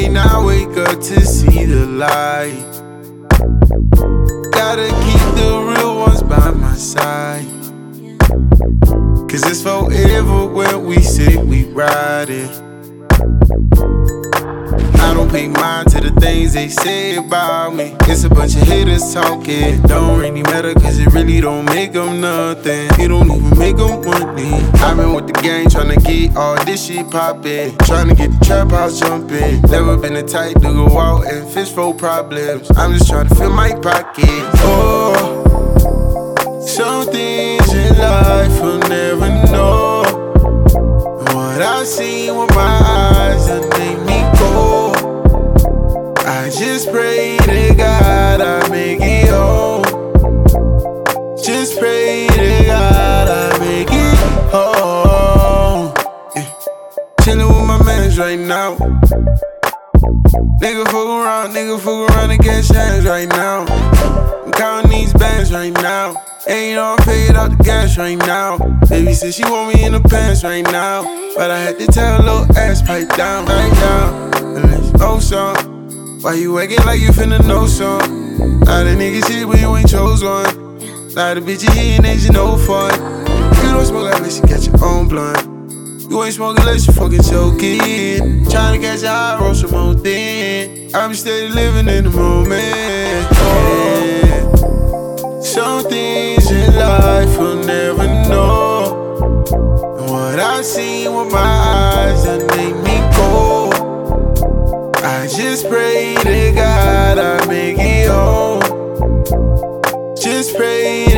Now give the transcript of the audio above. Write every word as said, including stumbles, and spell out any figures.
and I wake up to see the light. Gotta keep the real ones by my side, cause it's forever when we say we ride it. I don't pay mind to the things they say about me. It's a bunch of haters talking. Don't really matter cause it really don't make them nothing. It don't even make them money. I've been with the gang tryna get all this shit poppin', tryna get the trap house jumpin'. Never been the type to go out and fish for problems. I'm just tryna fill my pocket. Oh, some things in life will never know. What I seen with my eyes that make me go. I just pray to God I make it home. Just pray to God I make it home. Yeah. Chillin' with my mans right now. Nigga fuck around, nigga fuck around and get hands right now. I'm counting these bands right now. Ain't all paid out the gas right now. Baby said she want me in the pants right now, but I had to tell her little ass pipe down right now. And there's no song. Why you acting like you finna know some? Now the niggas shit, but you ain't chose one. Now the bitch you hitting ain't you no fun. You don't smoke unless you got your own blunt. You ain't smoking unless you fucking choking. Tryna catch a high, roll some more thin. I'm steady living in the moment. Oh, some things in life will never know. And what I seen with my eyes that make me go. I just pray to God I make it home. Just pray